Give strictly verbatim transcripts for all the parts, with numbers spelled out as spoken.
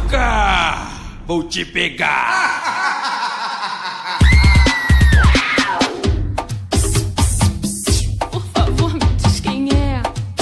Tchutchuca, vou te pegar. Por favor, me diz quem é.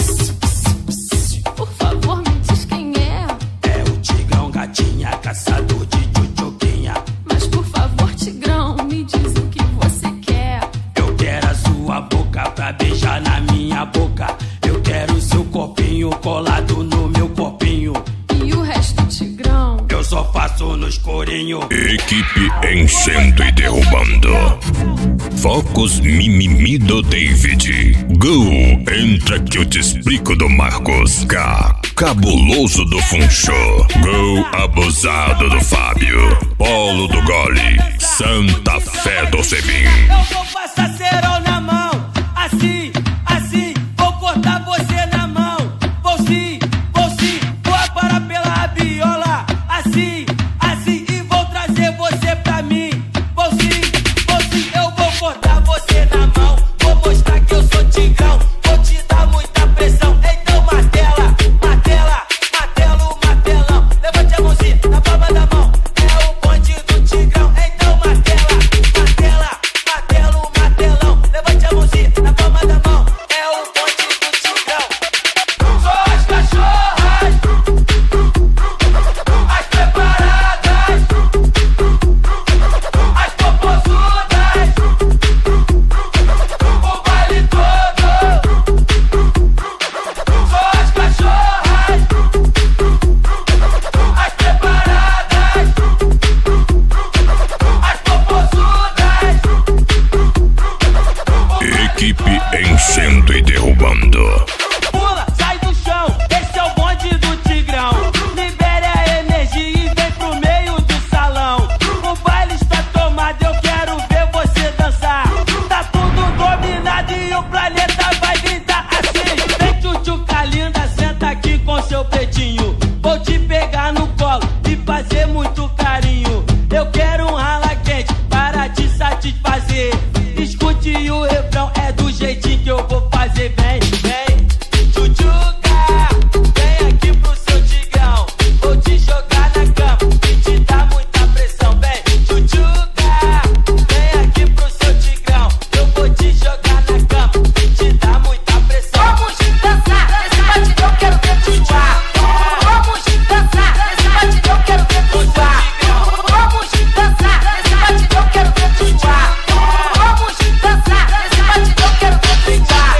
Por favor, me diz quem é. É o Tigrão, gatinha, caçador de tchutchuquinha. Mas por favor, Tigrão, me diz o que você quer. Eu quero a sua boca pra beijar na minha boca. Eu quero seu corpinho colado no meu corpinho. E o resto, Tigrão? Eu só faço no escurinho. Equipe enchendo e derrubando. Focos mimimi do David. Go, entra que eu te explico do Marcos. K, cabuloso do Funcho. Go, abusado do Fábio. Polo do Gole. Santa Fé do Sebim. Eu vou passar cerol na mão. Assim, assim, vou cortar você na mão. Vou sim, vou sim, vou aparar pela rabiola. Assim, assim, e vou trazer você pra mim. Vou sim, vou sim, eu vou cortar você na mão. Vou mostrar que eu sou Tigrão. Vou te dar muita pressão. Então martela, martela, martelo, martelão. Levante a mãozinha na palma da mão. É o bonde do Tigrão. Então martela, martela, martelo, martelão. Levante a mãozinha na palma da mão. É o bonde do Tigrão. Só as cachorras, as preparadas, as popozudas, o baile todo. Só as cachorras, as preparadas, as popozudas. Equipe enchendo e derrubando. Pula, sai do chão, esse é o bonde do Tigrão. Libere a energia e vem pro meio do salão. O baile está tomado, eu quero ver você dançar. Tá tudo dominado e o planeta vai gritar assim. Vem tchutchuca linda, senta aqui com seu pretinho. Vou te pegar no colo e fazer muito carinho. Eu quero um rala quente para te satisfazer. Escute o refrão, é do jeitinho que eu vou fazer. Vem, vem, tchutchuca, vem aqui pro seu Tigrão. Vou te jogar na cama e te dar muita pressão. Vem, tchutchuca, vem aqui pro seu Tigrão. Eu vou te jogar na cama e te dar muita pressão. Vamos dançar nesse batidão, quero ver tu suar. Vamos dançar nesse batidão, quero ver tu suar. Vamos dançar nesse batidão, quero ver tu suar. Vamos dançar nesse batidão, quero ver tu suar.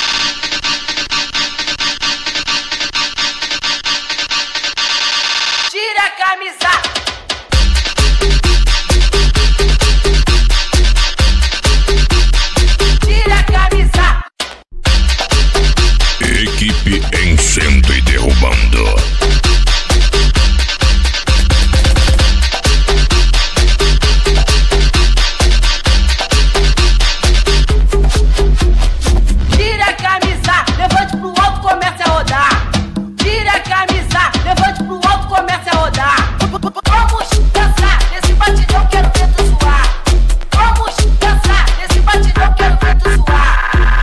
Tira a camisa. Tira a camisa. Equipe enchendo e derrubando. Tira a camisa, levante pro alto, comece a rodar. Tira a camisa, levante pro alto, comece a rodar. Vamos dançar nesse batidão, quero ver tu suar. Vamos dançar nesse batidão, quero ver tu suar.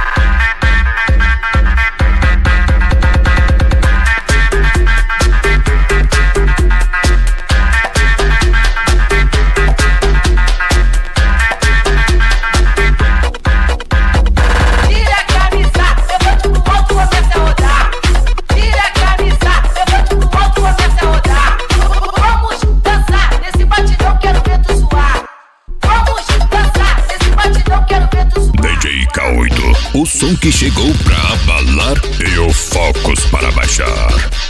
Tira a camisa, levante pro alto, comece a rodar. Tira a camisa, levante pro alto, comece a rodar. Vamos dançar nesse batidão, quero ver tu suar. Vamos dançar nesse batidão, quero ver tu suar. D J K oito, o som que chegou pra abalar e o Focos para baixar.